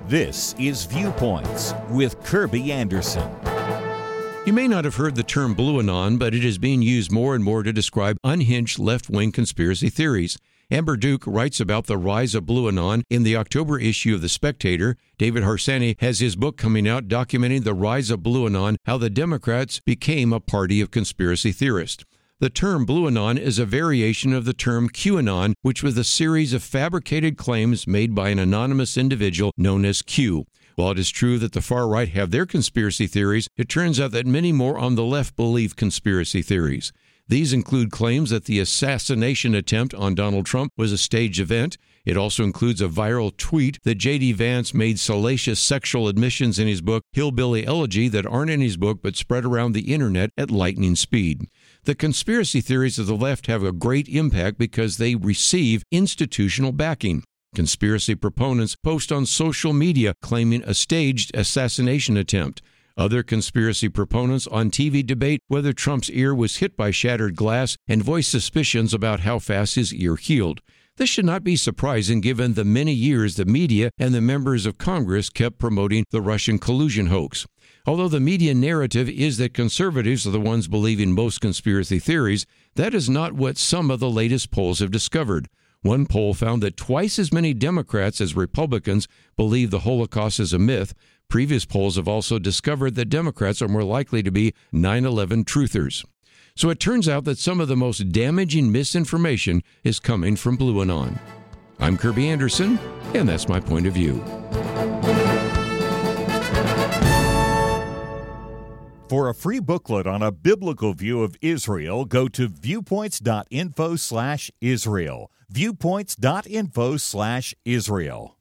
This is Viewpoints with Kirby Anderson. You may not have heard the term Blue Anon, but it is being used more and more to describe unhinged left-wing conspiracy theories. Amber Duke writes about the rise of Blue Anon in the October issue of The Spectator. David Harsanyi has his book coming out documenting the rise of Blue Anon, how the Democrats became a party of conspiracy theorists. The term Blue Anon is a variation of the term QAnon, which was a series of fabricated claims made by an anonymous individual known as Q. While it is true that the far right have their conspiracy theories, it turns out that many more on the left believe conspiracy theories. These include claims that the assassination attempt on Donald Trump was a staged event. It also includes a viral tweet that J.D. Vance made salacious sexual admissions in his book Hillbilly Elegy that aren't in his book but spread around the internet at lightning speed. The conspiracy theories of the left have a great impact because they receive institutional backing. Conspiracy proponents post on social media claiming a staged assassination attempt. Other conspiracy proponents on TV debate whether Trump's ear was hit by shattered glass and voice suspicions about how fast his ear healed. This should not be surprising given the many years the media and the members of Congress kept promoting the Russian collusion hoax. Although the media narrative is that conservatives are the ones believing most conspiracy theories, that is not what some of the latest polls have discovered. One poll found that twice as many Democrats as Republicans believe the Holocaust is a myth. Previous polls have also discovered that Democrats are more likely to be 9/11 truthers. So it turns out that some of the most damaging misinformation is coming from Blue Anon. I'm Kirby Anderson, and that's my point of view. For a free booklet on a biblical view of Israel, go to viewpoints.info/Israel. Viewpoints.info/Israel.